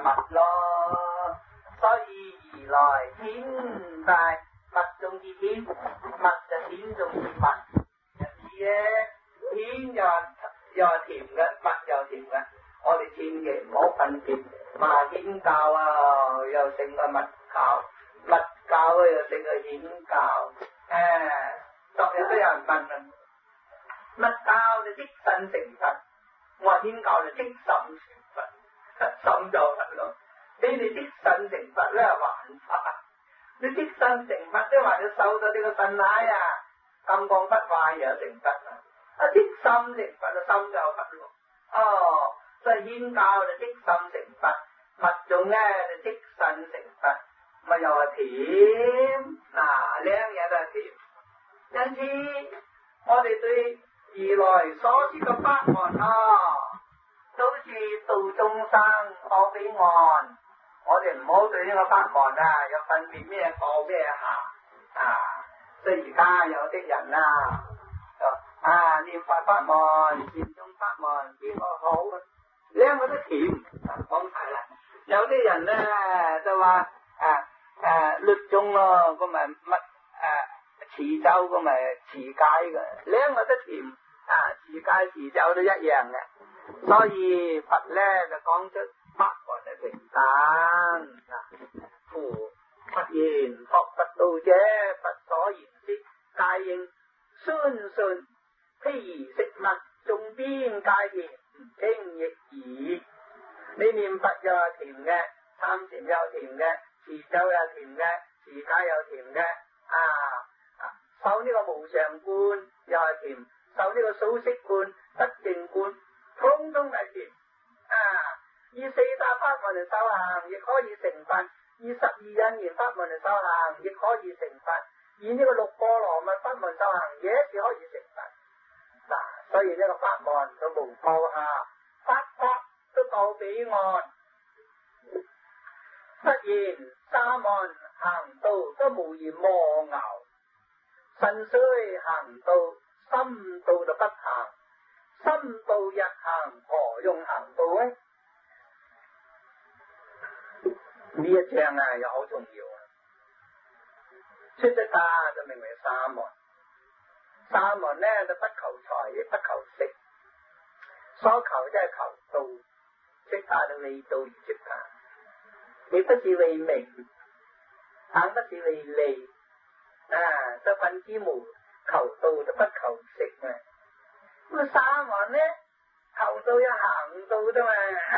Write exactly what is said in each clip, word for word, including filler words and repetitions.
物咯。所以而來天大，物中之天，物就天中之物。因此咧，天又又係甜嘅，物又甜嘅。我哋千祈唔好分別，話天教啊又勝過物教，物教又勝過天教。誒，昨日都有人問啊，物教就即身成佛，我話天教就即心成佛，心就佛咯。你哋即身成佛咧係玩法，你即身成佛即係話你受到呢個身奶啊，金剛不壞又成佛啦。啊，即心成佛就心就佛咯。哦。所以天教就即心成佛，物種咧就即身成佛，咪又係甜，嗱兩樣都係甜。因此我哋對如來所說嘅法門啊，都是度眾生可彼岸。我哋唔好對呢個法門啊有分別咩過咩下啊。所以而家有啲人啊，啊念佛法門、禪宗法門邊個好？兩個都甜，講晒啦。有啲人咧就話啊啊律宗咯，咁咪乜啊持咒咁咪持戒嘅，兩個都甜啊，持戒持咒都一樣嘅。所以佛咧就講出法門嘅平等。夫佛言學佛道者，佛所言說戒應相信，譬如食物種邊戒甜，清亦宜。你念佛又係甜嘅，參禪又甜嘅，持咒又甜嘅，持戒又甜嘅，啊啊受呢個無常觀又係甜，受呢個數息觀、不淨觀，通通係甜。啊，以四大法門嚟修行，亦可以成佛；以十二因緣法門嚟修行，亦可以成佛；以呢個六波羅蜜法門修行，也是可以成佛。嗱、啊，所以呢個法門都無高下，法法都到彼岸。實言沙門行道都無言磨牛，神雖行道，心道就不行，心道日行，何用行道呢？呢一章啊又好重要啊！出咗家就名為沙門，沙門呢就不求財，亦不求色，所求即係求道。出家就為道而出家，你不是為名，更不是為利啊！就分之無求道，就不求色啊！咁沙門呢，求道有行道啫嘛，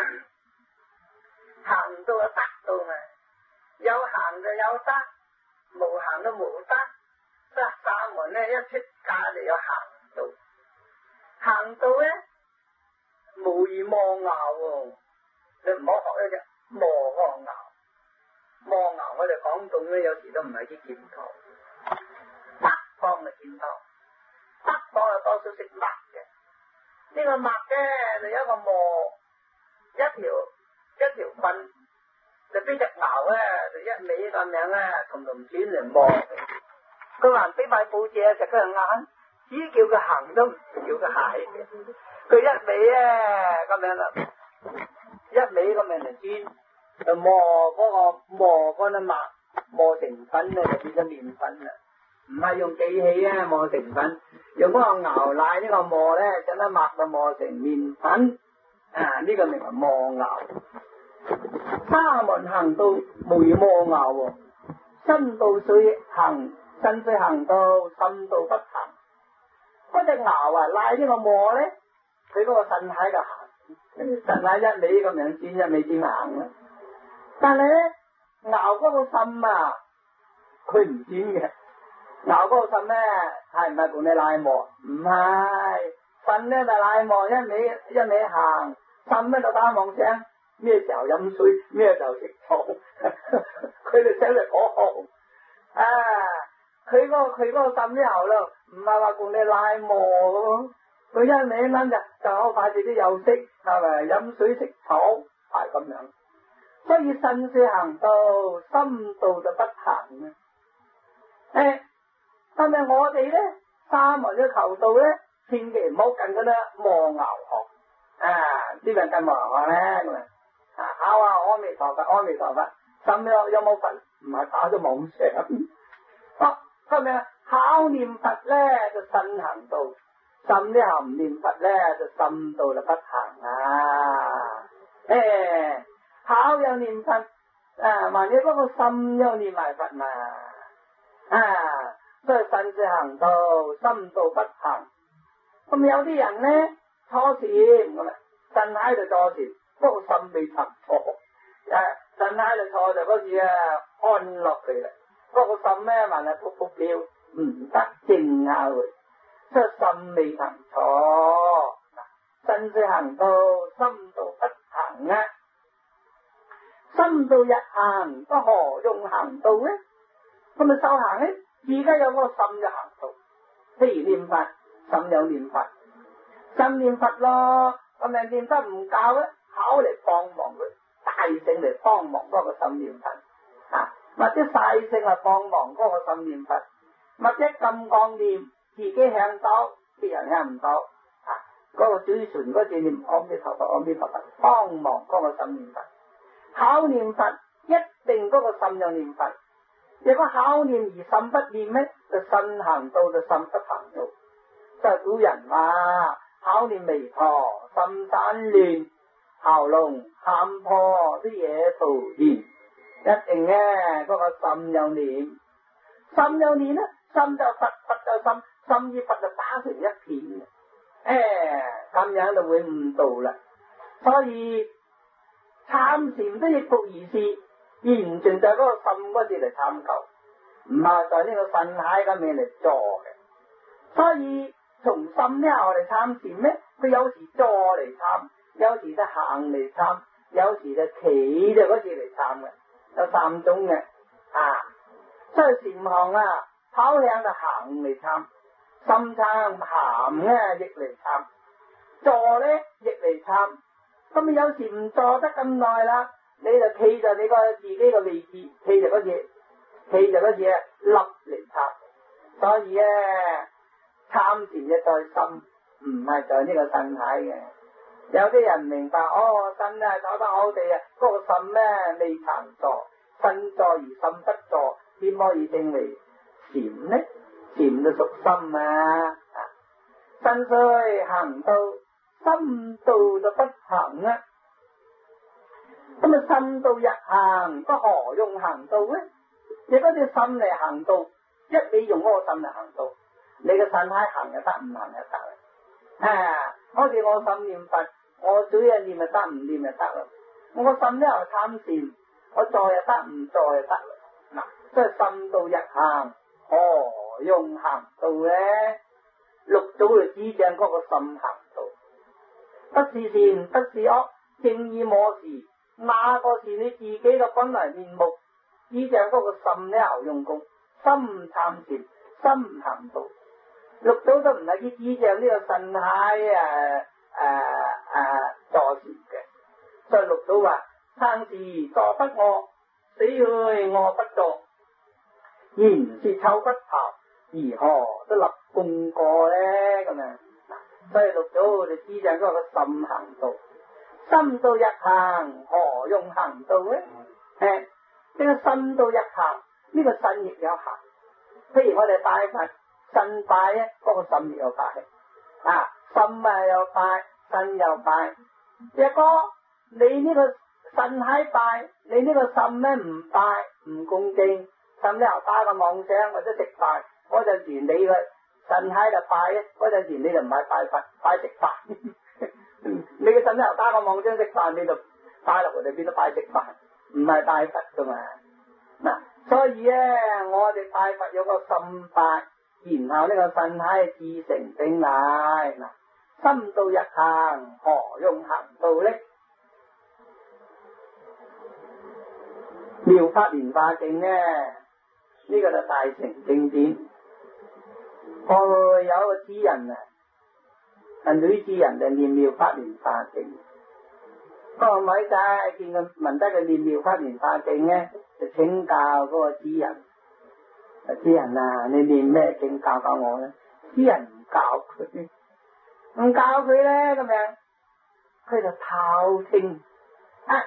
行道有得道嘛，有行就有得，無行就無得。所以沙門呢，一出家就有行道，行道呢無以磨牛喎，你唔好學一隻磨個牛，磨牛我哋講到咧，有時都唔係啲劍頭，北方嘅劍頭，北方啊多數識麥嘅，呢個麥咧就有一個磨，一條一條棍，就俾隻牛咧就一味咁樣咧，同同轉嚟磨，佢話俾塊布借食佢眼，只叫佢行都唔叫佢行嘅。佢一味咧咁樣啦，一味咁樣嚟轉，就磨嗰個磨嗰粒麥，磨成粉咧就變咗麵粉啦。唔係用機器啊磨成粉，用嗰個牛奶呢個磨咧，將粒麥就磨成麵粉。啊，呢、這個名為磨牛。沙門行道無以磨牛喎，身道雖行，身雖行道，心道不行。嗰隻牛啊，拉呢個磨咧。佢嗰個身體就行，身體一味咁樣轉，一味轉行啦。但係咧，牛嗰個心啊，佢唔轉嘅。牛嗰個心咧，係唔係同你拉磨？唔係，心咧就拉磨，一味一味行，心咧就打妄想，咩時候飲水，咩時候食草，佢哋想嚟嗰行。啊，佢嗰佢嗰個心之後咯，唔係話同你拉磨。佢一味諗就就好快自己休息，係咪飲水食草係咁樣？所以身雖行道，心道就不行啊！誒，但係我哋咧，沙門嘅求道咧，千祈唔好跟嗰啲磨牛學啊！呢個跟磨牛學咧咁啊，考下我阿彌陀佛，阿彌陀佛，心有有冇佛？唔係打咗妄想。哦，咁樣口念佛咧就身行道，心呢行唔念佛咧就心道就不行啊！誒、欸，口有念佛，啊，萬一嗰個心有念埋佛嘛，啊，所以身只行道，心道不行。咁有啲人咧初禪咁啊，身喺度坐禪，不過心未曾坐，誒，身喺度坐就嗰時啊安落去啦。不過心咧還係撲撲飄，唔得靜下去，所以心未曾坐。身只行道，心道不行啊！心道日行，不何用行道咧？咁咪修行咧？而家有嗰個心就行道，譬如念佛，心有念佛，心念佛咯。咁咪念得唔夠咧，口嚟幫忙佢，大聲嚟幫忙嗰個心念佛啊，或者細聲嚟幫忙嗰個心念佛，或者咁講念，自己向到，別人向唔到啊。嗰、那個嘴唇嗰字念阿彌陀佛，阿彌陀佛，幫忙嗰個心念佛。口念佛一定嗰個心有念佛，如果口念而心不念咧，就身行道就心不行道。就係古人話，口念彌陀，心散亂，喉嚨喊破啲嘢徒然。一定咧，嗰、那個心有念，心有念咧，心就佛，佛就心，心與佛就打成一片嘅。誒，咁樣就會悟道啦。所以參禪都亦復如是，完全就係嗰個心嗰字嚟參求，唔係在呢個身體咁樣嚟坐嘅。所以從心呢我哋參禪咧，佢有時坐嚟參，有時就行嚟參，有時就企就嗰字嚟參嘅，有三種嘅啊。所以禪行啊，跑向就行嚟參。心參行咧，亦嚟參；坐咧，亦嚟參。咁有時唔坐得咁耐啦，你就企就你個自己嘅位置，企就嗰嘢，企就嗰嘢立嚟參。所以咧，參禪嘅在心，唔係在呢個身體嘅。有啲人明白，哦，身啊走得好地啊，嗰、那個心咧未曾坐，身坐而心不坐，點可以稱為禪呢？禪就屬心啊，身雖行道，心道就不行啊。咁啊，心道日行，不何用行道咧？你嗰隻心嚟行道，一味用嗰個心嚟行道，你嘅身體行就得，唔行就得啦。啊，好似我心念佛，我嘴啊念就得，唔念就得啦。我個心咧又參禪，我坐又得，唔坐就得啦。嗱，所以心道日行，何用行道咧？六祖就指正嗰個心行道，不是善，不是惡，正意莫是，哪個是你自己嘅本來面目？指正嗰個心咧又用功，心參禪，心行道。六祖都唔係要指正呢個身體誒誒誒坐禪嘅，所以六祖話：生時坐不臥，死去臥不坐，然是臭骨頭。如何都立功過咧？咁樣，所以六祖就知正嗰個心行道，心道日行，何用行道咧？誒，呢個心道日行，呢、這個身亦有行。譬如我哋拜佛，身拜咧，嗰、那個心亦有拜。啊，心啊有拜，身有拜。若果你呢個身喺拜，你呢個心咧唔拜，唔恭敬，心咧又打個妄想或者食飯。嗰陣時你嘅身喺度拜咧，嗰陣時你就唔係拜佛，拜食飯。你嘅身喺度打個妄想食飯，你就拜落去，你變咗拜食飯，唔係拜佛噶嘛。嗱，所以咧，我哋拜佛有個心拜，然後呢個身體自成正賴。嗱，心道日行，何用行道咧？妙法蓮華經咧，呢、這個就大乘經典。我有個詩人啊，係女詩人就念妙法蓮華經。嗰個咪仔見佢聞得佢念妙法蓮華經咧，就請教嗰個詩人：詩人啊，你念咩經教教我咧？詩人唔教佢，唔教佢咧咁樣，佢就偷聽啊，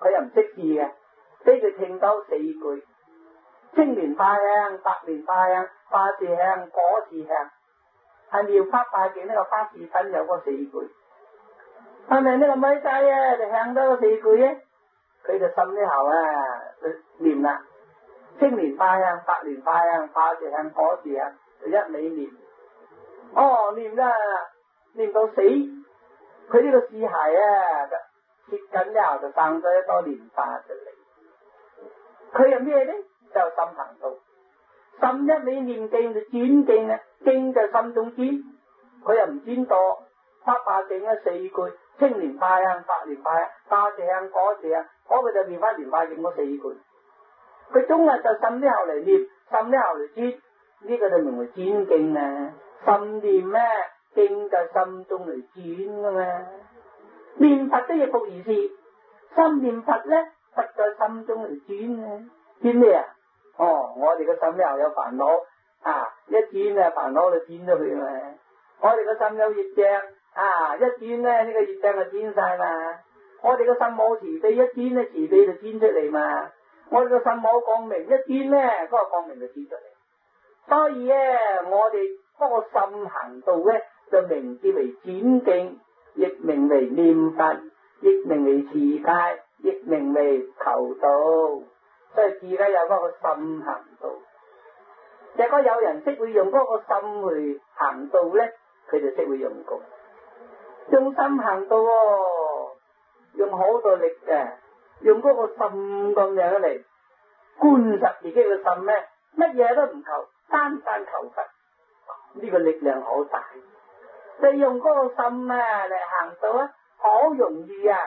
佢又唔識字嘅，俾佢聽到四句：青蓮花香，白蓮花香，花是香，果是香。係妙法大經呢個花市品有嗰四句，係咪呢個咪仔啊？就向到嗰四句咧，佢就心呢後啊，念啦。青蓮花香，白蓮花香，花是香，果是香，就一味念。哦，念啦，念到死，佢呢個屍骸啊，切緊之後就生咗一朵蓮花出嚟。佢係咩咧？就心行道。心一味念經就轉經啊，經就心中轉，佢又唔轉多，發化經啊四句，青蓮花香，白蓮花香，花是香，果是香，嗰個就念翻蓮花經嗰四句。佢終日就心之後嚟念，心之後嚟轉，呢、這個就名為轉經啊。心念咩？經就心中嚟轉噶嘛。念佛都要復如是，心念佛咧，佛在心中嚟轉啊。轉咩啊？哦，我哋個心又有煩惱啊，一轉啊煩惱就轉咗去嘛。我哋個心有業障啊，一轉咧呢、這個業障就轉晒嘛。我哋個心冇慈悲，一轉咧慈悲就轉出嚟嘛。我哋個心冇光明，一轉咧嗰個光明就轉出嚟。所以咧，我哋嗰個心行道咧，就名之為轉經，亦名為念佛，亦名為持戒，亦名為求道。所以自己有嗰個心行道。如果有人識會用嗰個心去行道咧，佢就識會用功。用心行道喎，用好多力嘅，用嗰個心咁樣嚟觀察自己嘅心咧，乜嘢都唔求，單單求佛，呢個力量好大。你用嗰個心啊嚟行道啊，好容易啊！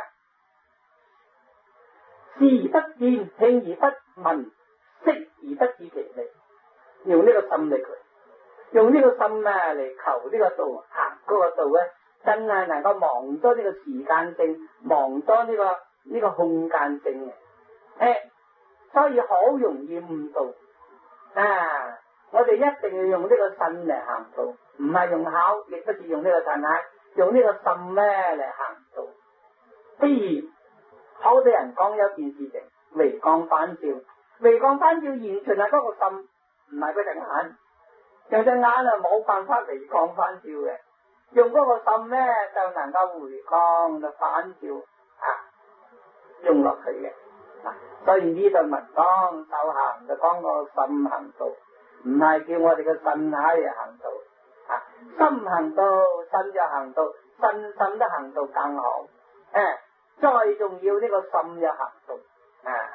視而不見，聽而不聞，識而不知其理。用呢個心力，用呢個心啊嚟求呢個道，行嗰個道咧，真係能夠忘咗呢個時間性，忘咗呢個呢、這個空間性嘅。誒、哎，所以好容易誤導啊！我哋一定要用呢個心嚟行道，唔係用口，亦不是用呢個神眼，用呢個心咧嚟行道。譬如好多人講有件事情，回光返照，回光返照完全係嗰個心，唔係嗰隻眼。用隻眼啊冇辦法回光返照嘅，用嗰個心咧就能夠回光就返照啊，用落去嘅。所以呢度文講修行就講個心行道，唔係叫我哋嘅身體嚟行道啊，心行道，身就行道，身心都行道更好。誒、啊，再重要呢個心就行道啊！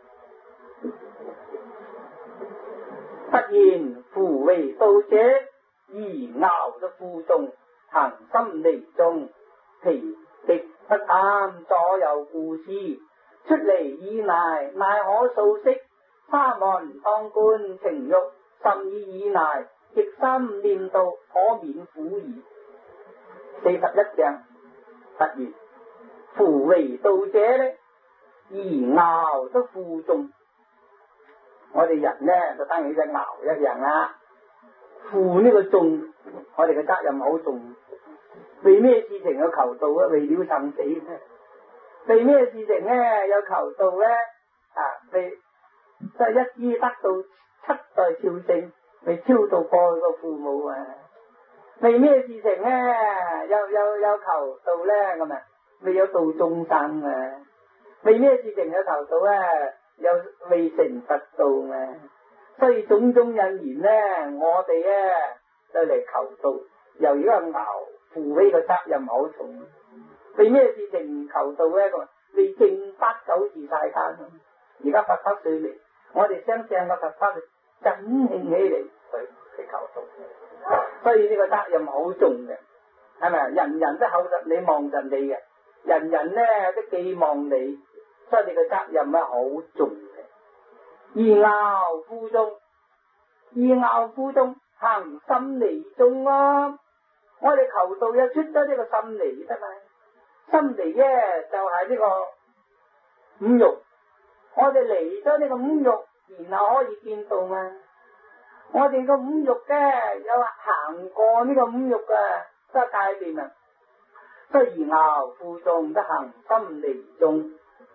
不言夫為道者，而熬得負重，行心離眾，疲敵不貪，左右顧思，出離以賴，乃可素息，沙門當觀情欲，甚以以賴，極心念道，可免苦疑。四十一章，不言夫為道者咧，而熬得負重。我哋人咧就等於隻牛一樣啦，負呢個重，我哋嘅責任好重。為咩事情有求道啊？為了生死。為咩事情咧有求道咧？啊，為即係一於得到七代超勝，為超度過去個父母啊。為咩事情咧有有有求道咧？咁啊，為有度眾生啊。為咩事情有求道咧？有未成佛道啊，所以種種因緣咧，我哋咧就嚟求道。由於個牛負起個責任好重，為咩事情求道咧？為正八九時世間，而家佛法水嚟，我哋相信個佛法振興起嚟去去求道，所以呢個責任好重嘅，係咪？人人都口實你望實你嘅，人人咧都寄望你。所以你嘅責任咧好重嘅，而熬負重，而熬負重，行心離眾啊！我哋求道又出咗呢個心離得嘛？心離咧就係、是、呢個五欲，我哋離咗呢個五欲，然後可以見道嘛？我哋個五欲嘅有行過呢個五欲嘅都係界定啊！所以而熬負重得行心離眾。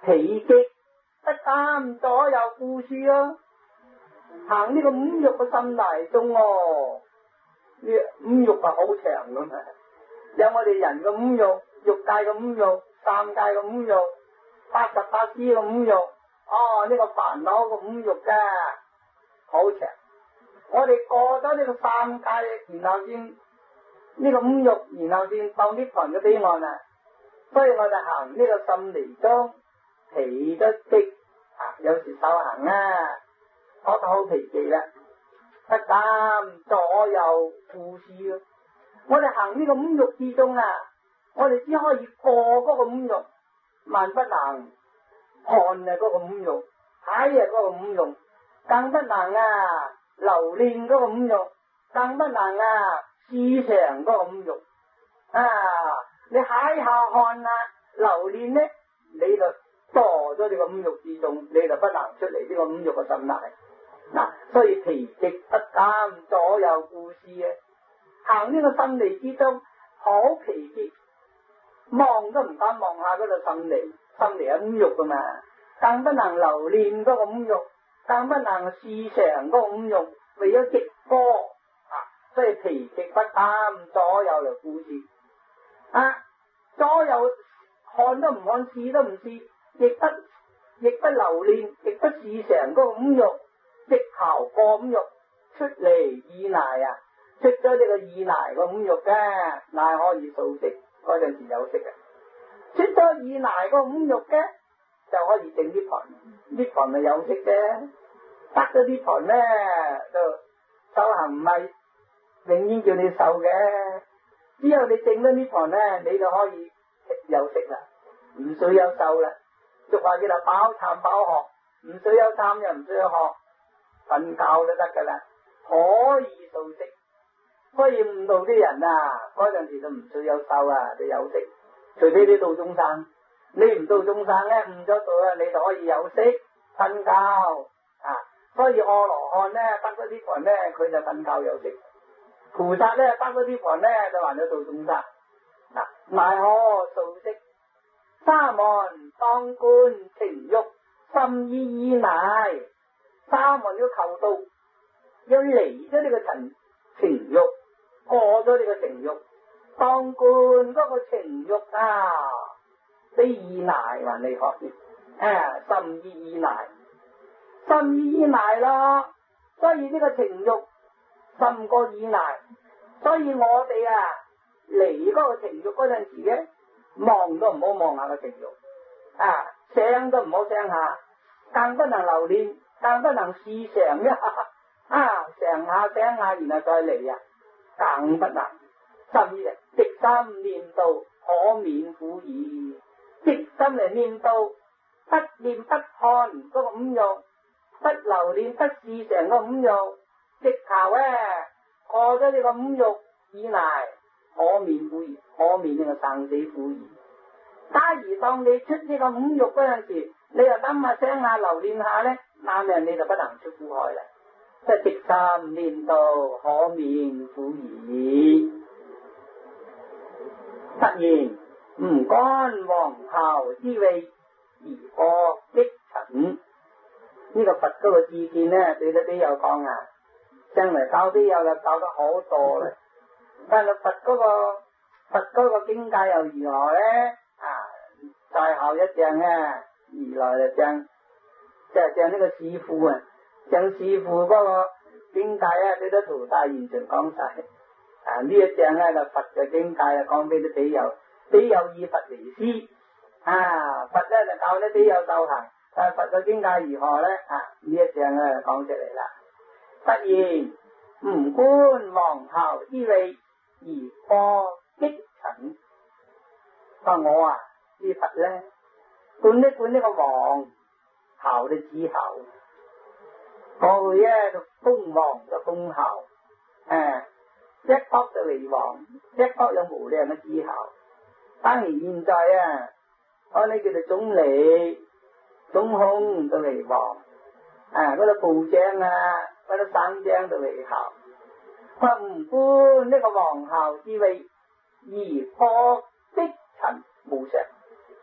疲極不擔左右顧視咯。行呢個五欲嘅心大中哦，呢五欲係好長噶嘛，有我哋人嘅五欲，欲界嘅五欲，三界嘅五欲，八十八支嘅五欲，哦呢、這個煩惱嘅五欲噶好長。我哋過咗呢個三界，然後先呢、這個五欲，然後先到涅槃嘅彼岸啊。所以我哋行呢個心離中，疲得極啊，有時修行啊，覺得好疲憊啦，不擔左右顧視咯。我哋行呢個五欲之中啊，我哋只可以過嗰個五欲，萬不能看啊嗰個五欲，睇啊嗰個五欲，更不能啊留戀嗰個五欲，更不能啊思想嗰個五欲啊！你睇下看啊留戀呢，你就墮咗呢個五欲之中，你就不能出嚟呢個五欲嘅心態嗱。所以疲極不擔左右顧視啊，行呢個心離之中好疲憊，望都唔敢望下嗰度心離，心離係五欲噶嘛，更不能留戀嗰個五欲，更不能思想嗰個五欲，為咗極歌啊，所以疲極不擔左右嚟顧視啊，左右看都唔看，視都唔視，亦不亦不留戀，亦不思想嗰個五欲，直頭過五欲出嚟意賴啊，出咗呢個意賴個五欲嘅，乃可以數息，嗰陣時有息嘅。出咗意賴個五欲嘅，就可以證涅槃，涅槃咪有息嘅，得咗涅槃咧就修行唔係永遠叫你受嘅，只有你證咗涅槃咧，你就可以有息啦，唔需要受啦。俗話叫做飽參飽學，唔需要參又唔需要學，瞓覺都得噶啦，可以數息。所以悟道啲人啊，嗰陣時就唔需要受啊，就有息。除非你度眾生，你唔度眾生咧，悟咗道啊，你就可以有息瞓覺啊。所以阿羅漢咧得咗涅槃咧，佢就瞓覺有息。菩薩咧得咗涅槃咧，就還咗度眾生嗱，乃可數息。沙門當觀情欲，心依依賴。沙門要求道，要離咗呢個情情欲，過咗呢個情欲，當觀嗰個情欲啊，比依賴還厲害啊！心依依賴，心依依賴咯。所以呢個情欲深過依賴，所以我哋啊離嗰個情欲嗰陣時咧，望都唔好望下個情欲啊，想都唔好想下，更不能留戀，更不能思想一下啊，想下想下，然後再嚟啊，更不能。甚至直心念道，可免苦矣。直心嚟念道，不念不看嗰個五欲，不留戀不思想嗰個五欲，直頭咧過咗呢個五欲以內，可免苦矣，可免呢個生死苦矣。假如當你出呢個五欲嗰陣時，你又諗下想下留戀下咧，那樣你就不能出苦海啦。即係直心念道，可免苦矣。突然唔干黃袍之味而過擊塵，呢個佛嗰個意見咧，對得比友講啊，將來教比友就教得好多啦。但係佛嗰個佛嗰個境界又如何咧？啊，再後一仗啊，而來就將即係將呢個師父啊，將師父嗰個境界啊，對得徒弟完全講晒。啊！呢一仗咧就佛嘅境界啊，講俾啲比友，比友以佛為師啊，佛咧就教啲比友修行，但係佛嘅境界如何咧？啊！呢一仗咧講出嚟啦。突然唔觀黃袍之味而過擊塵，話我啊，啲佛咧觀一觀呢個黃袍嘅之後，過去咧就封黃嘅封後，誒。一剝就為黃，一剝有無量嘅之後。當然現在啊，我哋叫做總理、總控就為黃，啊嗰啲部長啊、嗰啲省長就為後。話唔觀呢個黃袍之味而破擊塵無常，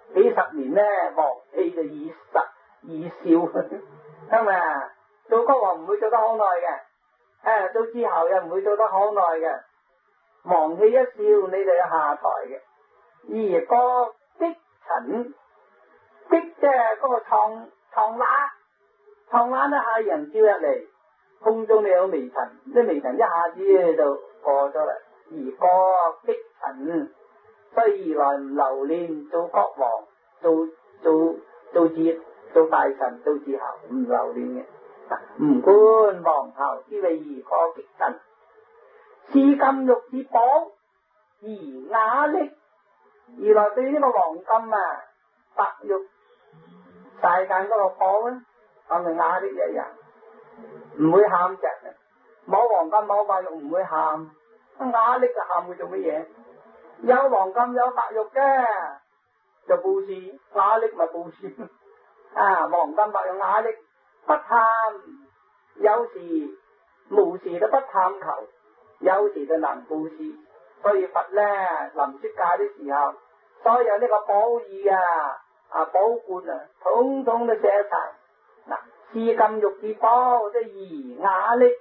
幾十年咧，王氣就以實以笑，係咪啊？做國王唔會做得好耐嘅，誒，做之後又唔會做得好耐嘅。王氣一笑，你就要下台嘅。而個擊塵，擊即係嗰個創創乸，創乸一下人照入嚟，空中你有微塵，啲微塵一下子就過咗啦。而個擊塵，所以而來唔留戀做國王，做做做節做大臣，做之後唔留戀嘅。唔觀王侯之為而個擊塵，視金玉之寶而雅溺。而來對呢個黃金啊、白玉世間嗰個寶咧，係咪雅溺一樣？唔會喊着嘅，冇黃金冇白玉唔會喊。雅溺就喊會做乜嘢？有黃金有白玉嘅就布施，雅溺咪布施啊！黃金白玉雅溺不貪，有時無時都不貪求，有時就能布施。所以佛咧臨出家的時候，所有呢個寶義啊、啊寶冠啊，統統都寫晒。嗱，視金玉之寶，即係而雅溺；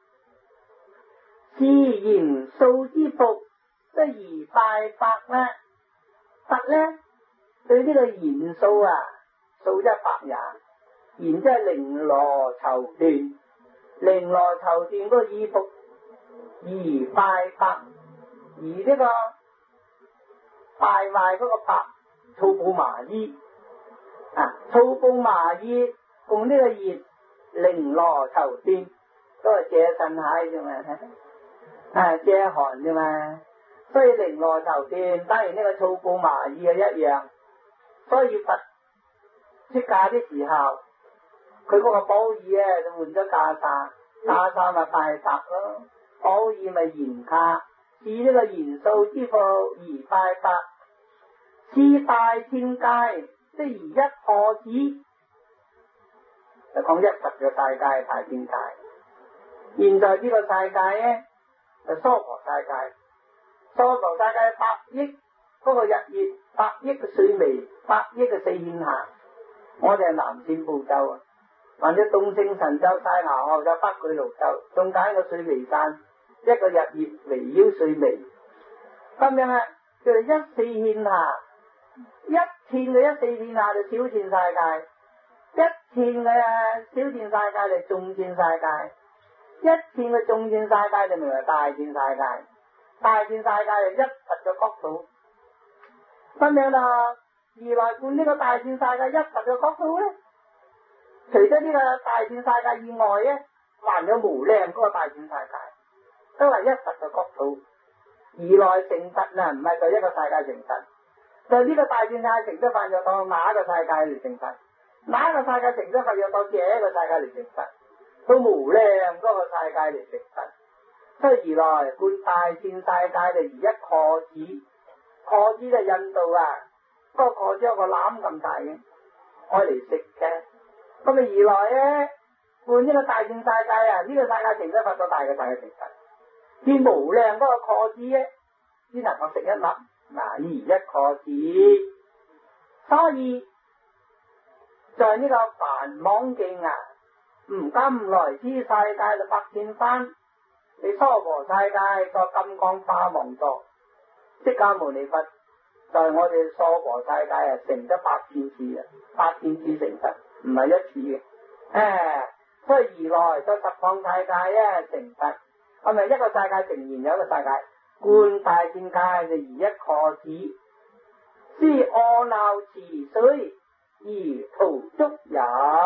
視賢素之服，即係而拜白啦。佛咧對呢個賢素啊，素即係白也，賢即係綾羅綢緞，綾羅綢緞嗰個衣服而拜白。而呢個敗壞嗰個白粗布麻衣啊，粗布麻衣共呢個熱綾羅綢緞都係遮身蟹啫嘛，啊遮寒啫嘛，所以綾羅綢緞當然呢個粗布麻衣係一樣。所以佛出嫁的時候，佢嗰個寶衣咧就換咗袈裟，袈裟咪拜白咯，寶衣咪賢卡。視呢個賢素之服而拜白，視大千界即而一破子，就講一實嘅世界大千界。現在呢個世界咧就娑婆世界，娑婆世界百億嗰個日月，百億嘅水微，百億嘅四顯下。我哋係南贍部洲啊，或者東勝神洲、西牛後洲、北俱盧洲，中間個水微山。一個日月圍繞水微，咁樣啊，叫做一四獻下，一千嘅一四獻下就小千世界，一千嘅小千世界就眾千世界，一千嘅眾千世界就名為大千世界，大千世界就一佛嘅國土，咁樣啦。而來觀呢個大千世界一佛嘅國土咧，除咗呢個大千世界以外咧，還有無量嗰個大千世界。都係一佛嘅國土，而來成佛啊，唔係就一個世界成佛，就呢個大千世界成咗佛，就到哪一個世界嚟成佛，哪一個世界成咗佛，又到這一個世界嚟成佛，到無量嗰個世界嚟成佛。所以而來觀大千世界就如一蛞子，蛞子就印度啊，嗰、那個蛞子有個籃咁大嘅，愛嚟食嘅。咁啊而來咧觀呢個大千世界啊，呢、這個世界成咗佛，到大嘅世界成佛。見無量嗰個蛞子咧，只能夠食一粒，嗱，而一蛞子。所以在呢個梵網經啊，唔今來之世界就百千番，你娑婆世界個金剛花王座，釋迦牟尼佛在我哋娑婆世界啊，成咗百千次啊，百千次成佛，唔係一次嘅。誒，所以而來在十方世界咧成佛。係咪一個世界成然有一個世界？觀大千界就如一蛞子，思阿耨池水而塗足有。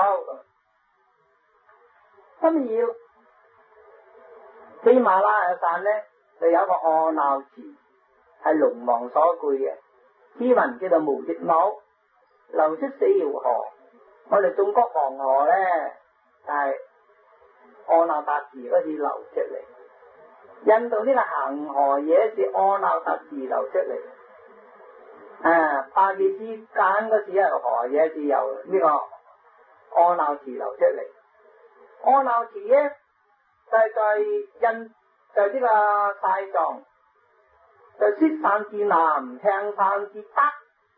咁要喜馬拉雅山咧，就有個阿耨池，係龍王所居嘅，詩文叫做無極母，流出四條河。我哋中國黃河咧，就係阿耨達池嗰時流出嚟。印度呢個恒河也是阿耨達池流出嚟，啊，巴基斯坦嗰時啊河也是由呢個阿耨池流出嚟。阿耨池咧就係在印就呢個西藏，就雪山之南，青山之北，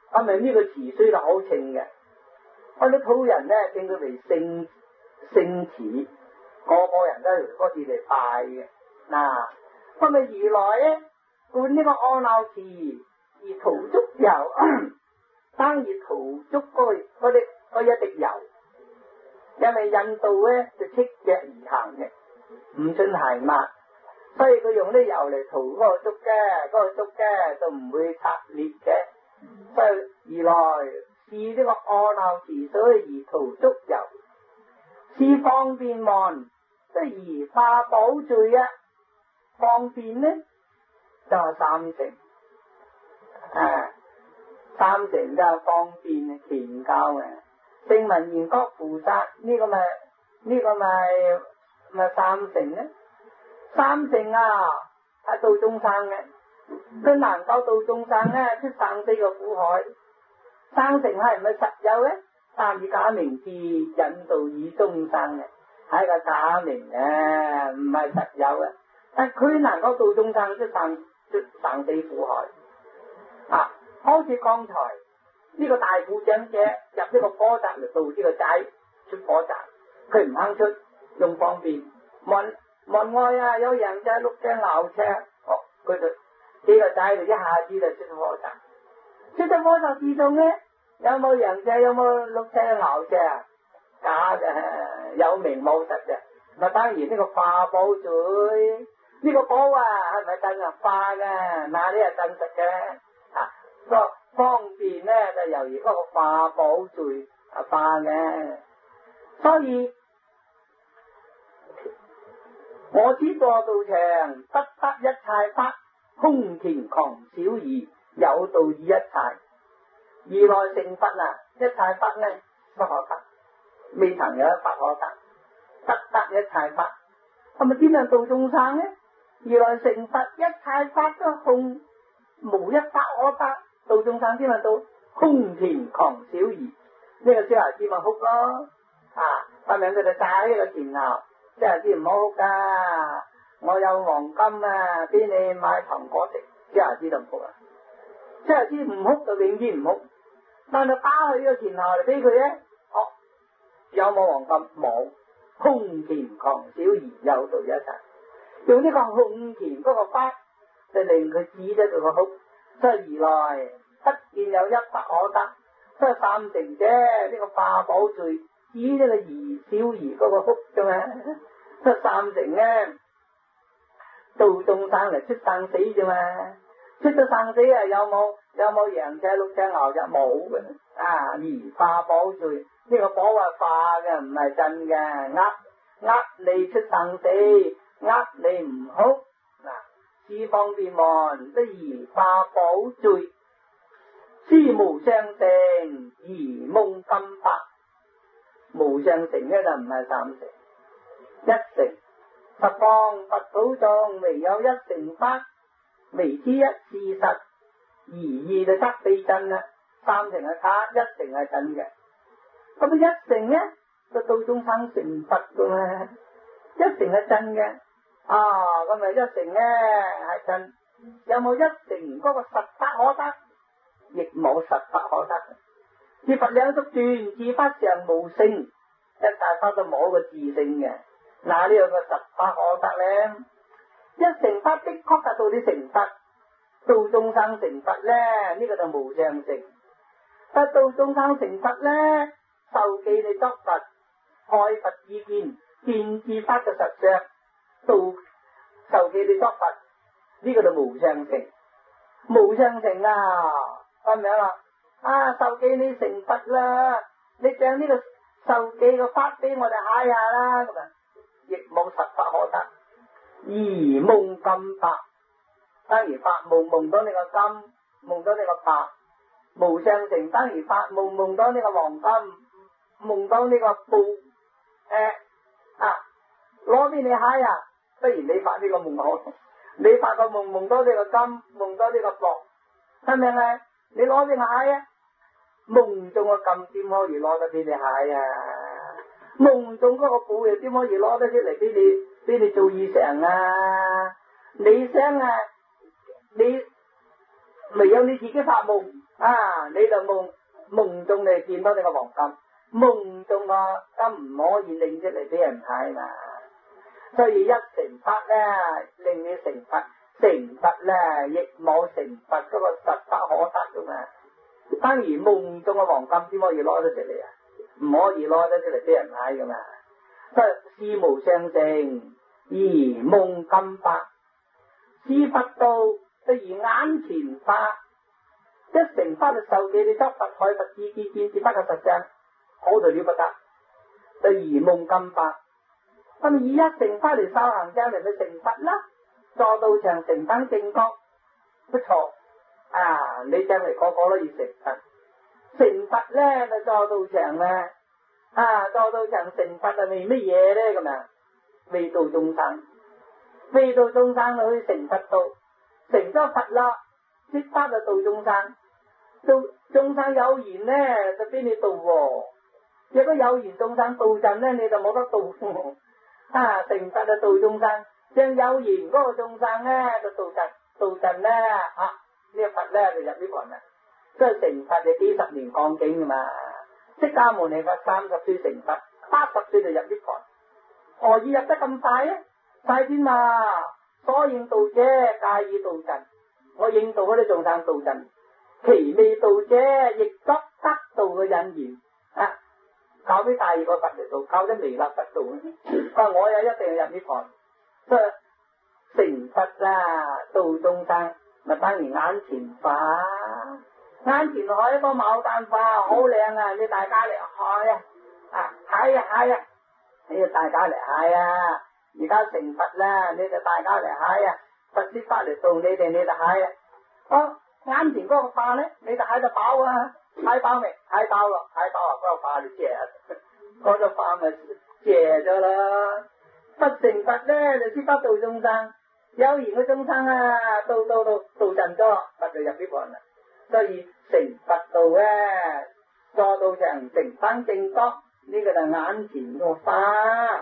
咁咪呢個詞雖就好稱嘅，我啲土人咧稱佢為聖聖詞，個個人都係嗰次嚟拜嘅。嗱，咁咪如來咧灌呢個阿耨池而塗足油，當然塗足嗰嗰啲嗰一滴油，因為印度咧就赤腳而行嘅，唔准鞋襪，所以佢用啲油嚟塗嗰個足嘅，嗰、嗰個足嘅就唔會拆裂嘅。所以如來試呢個阿耨池水而塗足油，是方便門，即係而化寶聚啊！方便呢就係、是、三乘，啊三乘就係方便權教嘅。聲聞緣覺菩薩呢、這個咪呢、這個咪咪三乘呢？三乘啊係度眾生嘅，佢能夠度眾生咧出生死嘅苦海。三乘係唔係實有咧？但以假名字引導以眾生嘅，係個假名嘅，唔係實有嘅。但佢能夠度眾生出生出生死苦海啊！好似剛才呢、這個大富長者入呢個火宅嚟度呢個仔出火宅，佢唔肯出，用方便問問外啊，有人仔碌車牛車，哦，佢就幾個仔就一下子就出火宅。出咗火宅自動咧，有冇人仔？有冇碌車牛車啊？假嘅，有名冇實嘅。嗱，當然呢個化寶聚。呢個寶啊，係咪真啊？化嘅，嗱呢係真實嘅。啊，個方便咧就由於嗰個化寶聚啊化嘅。所以我知墮道場，不得一切法，空田狂小兒，有道以一切。如來成佛啊，一切法呢不可得，未曾有一法可得，不得一切法。係咪點樣度眾生呢？如來成佛，一切法都空，無一法可得。度眾生點樣度？空田狂小兒，呢、這個小孩子咪哭咯。啊，發明佢哋晒呢個前後，小孩子唔好哭噶。我有黃金啊，俾你買糖果食。小孩子就唔哭啦。小孩子唔哭就永遠唔哭，但係打佢個前後嚟俾佢咧，哦，有冇黃金？冇。空田狂小兒，有道一切。用呢個空田嗰個法，就令佢止咗佢個哭，所以如來不見有一法可得，所以三乘啫，呢、這個化寶聚止咗個兒小兒嗰個哭啫嘛，所以三乘咧度眾生嚟出生死啫嘛，出咗生死啊有冇有冇羊車鹿車牛就冇嘅，啊而化寶聚呢、這個寶係化嘅，唔係真嘅，呃呃你出生死。呃你唔好嗱，是方便門，即而化寶聚，是無上乘而蒙金白。無上乘咧就唔係三乘，一乘十方佛土中唯有一乘法，唯知一事實，而二就得地真啦。三乘係假，一乘係真嘅。咁一乘咧就到眾生成佛噶嘛，一乘係真嘅。啊，咁咪一乘咧係真，有冇一乘嗰個實法可得？亦冇實法可得。自佛兩足斷，自法上無性，一大法都冇個自性嘅。嗱，呢有個實法可得咧，一乘法的確達到啲成佛，度眾生成佛咧，呢、這個就無上乘。但度眾生成佛咧，受記你作佛，開佛意見，見自法嘅實相。到受記你作佛，呢、這個就無上乘。無上乘啊，咁樣啦，啊受記你成佛啦，你將呢個受記嘅法俾我哋睇下啦，咁啊，亦冇實法可得，而蒙金白，當然發夢夢到呢個金，夢到呢個白，無上乘當然發夢夢到呢個黃金，夢到呢個布，誒、呃、啊攞俾你睇啊！不如你發呢個夢好，你發個夢夢到呢個金，夢到呢個箔，係咪啊？你攞俾我睇啊！夢中個金點可以攞得俾你睇啊？夢中嗰個布又點可以攞得出嚟俾你俾你做衣裳啊？你想啊，你唯有你自己發夢， 啊，你就夢夢中你見到你個黃金，夢中啊，咁唔可以拎出嚟俾人睇嘛。所以一成佛咧，令你成佛，成佛咧亦冇成佛嗰個實不可得噶嘛。當然夢中嘅黃金點可以攞得出嚟啊？唔可以攞得出嚟俾人睇噶嘛。所以事無相證，而夢金發，是佛道，不如眼前發。一成佛就受記，你執佛海佛智見見是不可實證，好到了不得。就如夢金發，咁以一成佛嚟修行將嚟去成佛啦，坐到場成等正覺，不錯啊！你將嚟個個都要成佛，成佛咧就坐到場咧，啊坐到場成佛係為乜嘢咧？咁啊，為度眾生，為度眾生去成佛道，成咗佛啦。即刻就度眾生，度眾生有緣咧就俾你度喎。如果有緣眾生度盡咧，你就冇得度。啊，成佛就度眾生，將有緣嗰個眾生咧就度盡，度盡咧啊呢個佛咧就入呢個啦。即係成佛就幾十年講經噶嘛。釋迦牟尼佛三十歲成佛，八十歲就入呢個，何以入得咁快啊？快啲嘛，所應度者介意度盡。我應度嗰啲眾生度盡，其未度者亦得得度嘅因緣啊！靠啲第二個佛嚟度，靠啲彌勒佛度啊！我又一定要入呢行，即係成佛啦，度眾生咪當然眼前花，眼前海一個牡丹花好靚啊！你大家嚟開啊！啊係啊係啊，你要大家嚟開啊！而家成佛啦，你就大家嚟開啊！佛師法嚟度你哋，你就係啊！哦，眼前嗰個化咧，你就喺度飽啊，喺飽未？喺飽咯，喺飽啊！嗰個化就謝，嗰個化咪謝咗啦。不成佛咧，就先得度眾生，有緣嘅眾生啊，度度度度盡咗，佛就入呢個啦。所以成佛道咧，坐到場成翻正覺，呢個就眼前個化。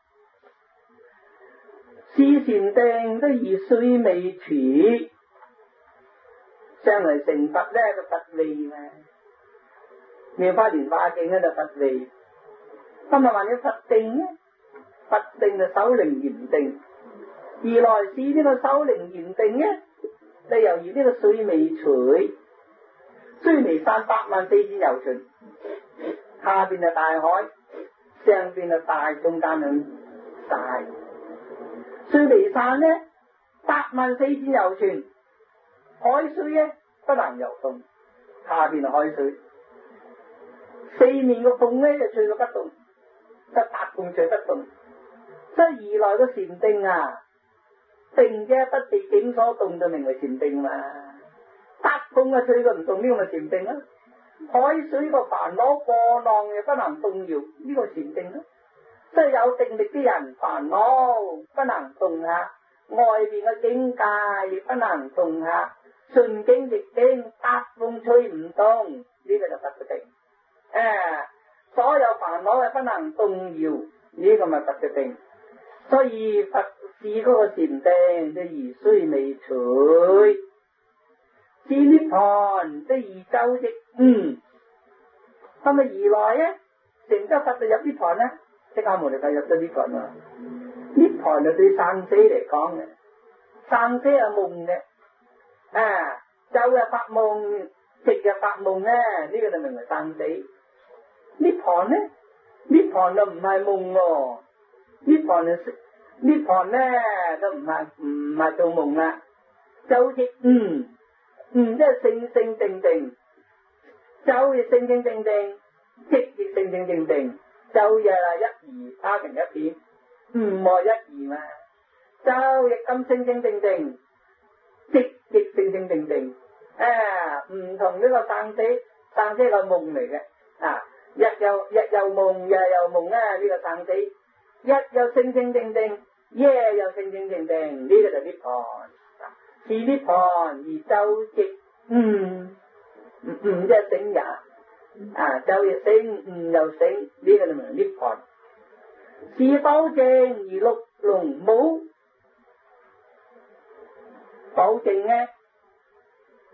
是禪定都如水未處，上嚟成佛咧就佛味嘛。妙法蓮華經咧就佛味。今日話你佛定咧，佛定就守靈嚴定，而來是呢個守靈嚴定咧，就猶如呢個水未處，須彌山八萬四千由旬，下邊係大海，上邊係大中間係大。須彌山呢，八萬四千由旬，海水呢不能游動，下邊係海水，四面個縫呢就吹到不動，得八縫吹不動，即係而來個禪定啊，定啫不被境所動就名為禪定嘛，八縫啊吹個唔動呢個咪禪定啊，海水個煩惱波浪又不能動搖呢個禪定啊。即係有定力啲人煩惱不能動下，外邊嘅境界亦不能動下，順境逆境八風吹唔動，呢、這個就佛嘅定。誒、啊，所有煩惱係不能動搖，呢、這個咪佛嘅定。所以佛是嗰個禪定，即如須未處，是涅槃，即如周息。嗯，咁咪而來咧，成咗佛就入涅槃咧。釋迦牟尼佛入咗呢個啦，涅槃就對生死嚟講嘅，生死係夢嘅，啊，晝日發夢，夕日發夢咧，呢、這個就名為生死。涅槃咧，涅槃就唔係夢喎，涅槃就涅槃咧就唔係唔係做夢啦，周息嗯嗯即係靜靜定定，晝亦靜靜定定，夕亦靜靜定定。晝夜啊，一二打成一片，唔係一二嘛。晝亦咁靜靜定定，夕亦靜靜定定。啊，唔同呢個生死，生死係夢嚟嘅。啊，日又日又夢，夜又夢啊！呢、這個生死，日又靜靜定定，夜又靜靜定定，呢、這個就涅槃。是涅槃而晝夕，嗯，唔唔即係醒也。啊，晝夜醒，悟又醒，呢、這個就名涅槃。是保證而六龍舞，保證呢，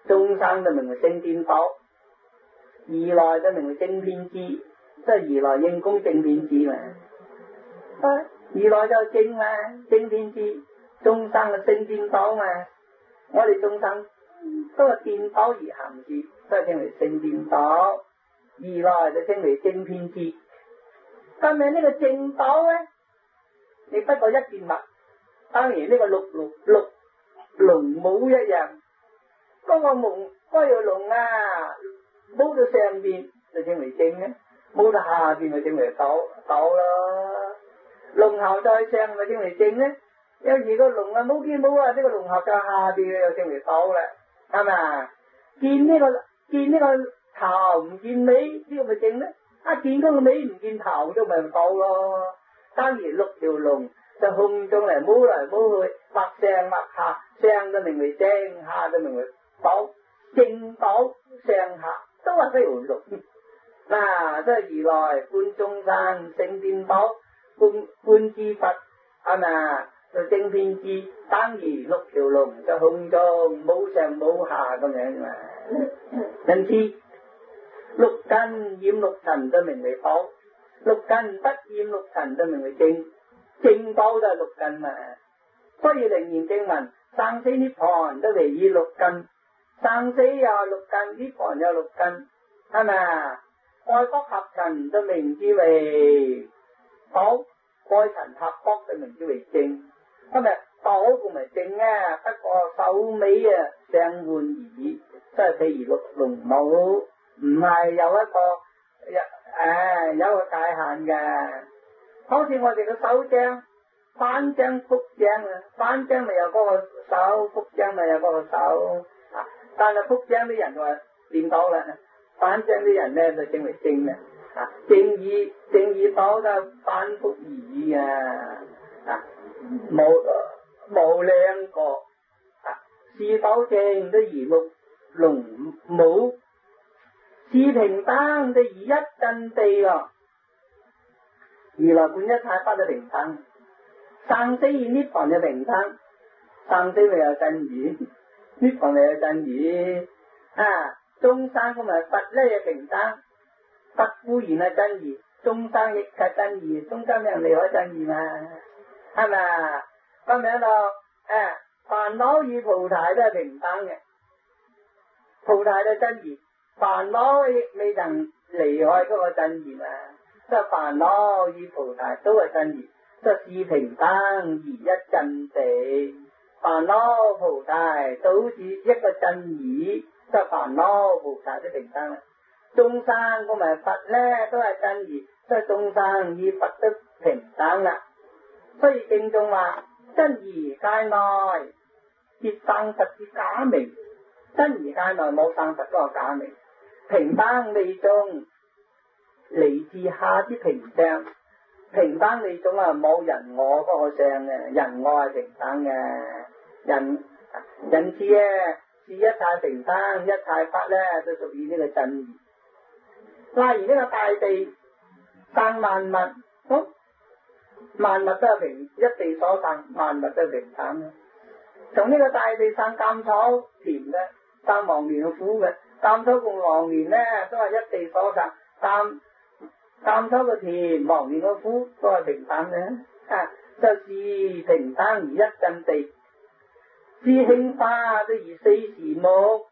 中生就名為升天寶，二來就名為正遍智，即係二來應供正遍智嘛。啊，二來就正嘛，正遍智，中生嘅升天寶嘛。我哋中生都係見寶而行智，所以稱為升天寶。二來就稱為正遍智。今日呢個正寶咧，你不過一件物，當然呢個六六六龍帽一樣，嗰、那個龍嗰條龍啊，帽到上邊就稱為正嘅，帽到下邊就稱為寶寶咯。龍喉再上咪稱為正咧。有時個龍啊冇見冇啊，呢、這個龍喉再下邊又稱為寶啦，係咪？見呢、這個見呢個頭唔見尾，呢、這個咪正咧。啊，見嗰個尾唔見頭都咪寶咯。當然六條龍就空中嚟摸嚟摸去，或上或下，上就名為正，下就名為寶，正寶上下都係嗰條龍。嗱，即係二來觀中山升天寶，觀觀之佛係咪？就正遍智，當如六條龍就空中冇上冇下咁樣嘛。因此六根染六塵就名為寶，六根不染六塵就名為正，正寶就係六根嘛。所以楞嚴經文生死涅槃都為以六根，生死有六根，涅槃有六根，係咪？愛國合塵就名之為寶，愛塵合國就名之為正。咁咪寶同埋正啊，不過首尾啊相換而已。即係譬如六龍帽，唔係有一個有誒、啊、有一個界限嘅。好似我哋嘅手章，翻章覆章啊，翻章咪有嗰個手，覆章咪有嗰個手。啊，但係覆章啲人就話練到啦，翻章啲人咧就稱為正啦。啊，正義正義寶就翻覆而已啊。啊。冇冇兩個啊，是否正都如六龍帽，是平等都如一真地咯。如來本一切法都平等，生死與涅槃就平等，生死咪有真義，涅槃咪有真義啊。中生咁咪佛咧又平等，佛固然係真義，中生亦係真義，中間人離開真義嘛。係咪啊？咁樣咯，誒，煩惱與菩提都係平等嘅，菩提都係真義，煩惱亦未曾離開嗰個真義嘛。即係煩惱與菩提都係真義，即係是平等而一真地。煩惱菩提都是一個真義，即係煩惱菩提都平等啦。眾生咁埋佛咧都係真義，即係眾生與佛都平等啦。所以正宗話真義界內結生實之假名，真義界內冇生實嗰個假名，平等利眾嚟自下之平相，平等利眾啊冇人我嗰個相嘅，人我係平等嘅，人人次咧是一切平等，一切法咧都屬於呢個真義。例如呢個大地生萬物，好。萬物都係平，一地所生，萬物都係平等嘅。從呢個大地生甘草甜嘅，生黃連苦嘅，甘草同黃連咧都係一地所生，甘甘草嘅甜，黃連嘅苦都係平等嘅。啊，就是平等而一真地，是興化都如四時木。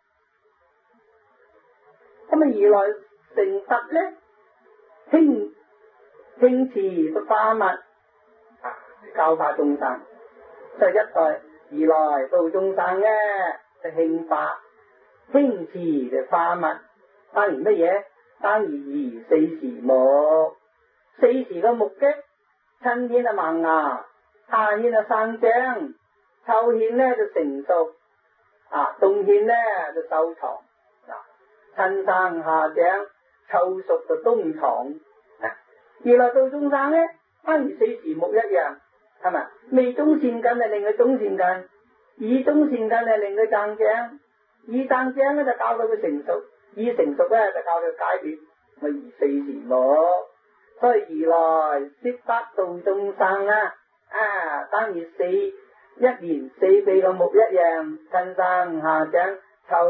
咁啊，而來成佛咧，興興持都化物。教化眾生，即係一代而來到眾生咧，就興化興持嘅化物。當然乜嘢？當然如四時木，四時嘅木嘅，春天啊萌芽，夏天啊生長，秋天咧就成熟，啊冬天咧就收藏。啊，春生夏長，秋熟就冬藏。啊，而來到眾生咧，當如四時木一樣。係咪？未中善根就令佢中善根，以中善根就令佢增長，以增長咧就教到佢成熟，以成熟咧就教到佢解脫，咪如四時木。所以如來釋法度眾生啊，啊等於四一年四季嘅木一樣，春生夏長，秋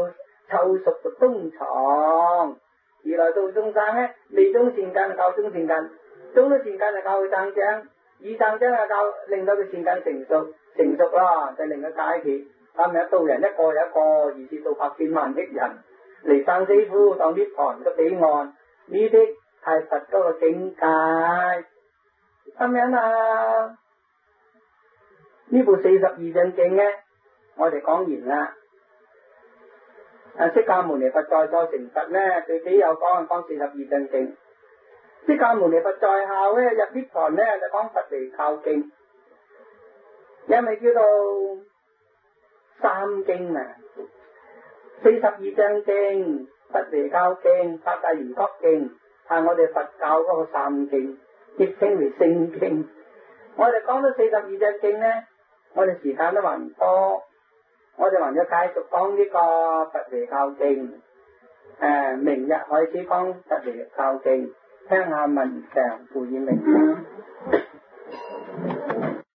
湊熟嘅冬藏。而來到中生咧，未中善根就教中善根，中咗善根就教佢增長，二增長就教令到佢善根成熟，成熟啦就令佢解決。今日道人一個又一個，而至到百千萬億人嚟生死苦，當涅槃嘅彼岸，呢啲係佛嗰個境界。咁樣啊，呢部四十二章經咧，我哋講完啦。啊！釋迦牟尼佛在座成佛咧，最幾有講講四十二章經。釋迦牟尼佛在後咧，入涅槃咧就講佛離教經，因為叫做三經啊。四十二章經、佛離教經、八大圓覺經，係我哋佛教嗰個三經，亦稱為聖經。我哋講到四十二章經咧，我哋時間都還唔多。我哋還要繼續講呢個佛離教經，誒、呃，明日開始講佛離教經，聽下文長傅以明。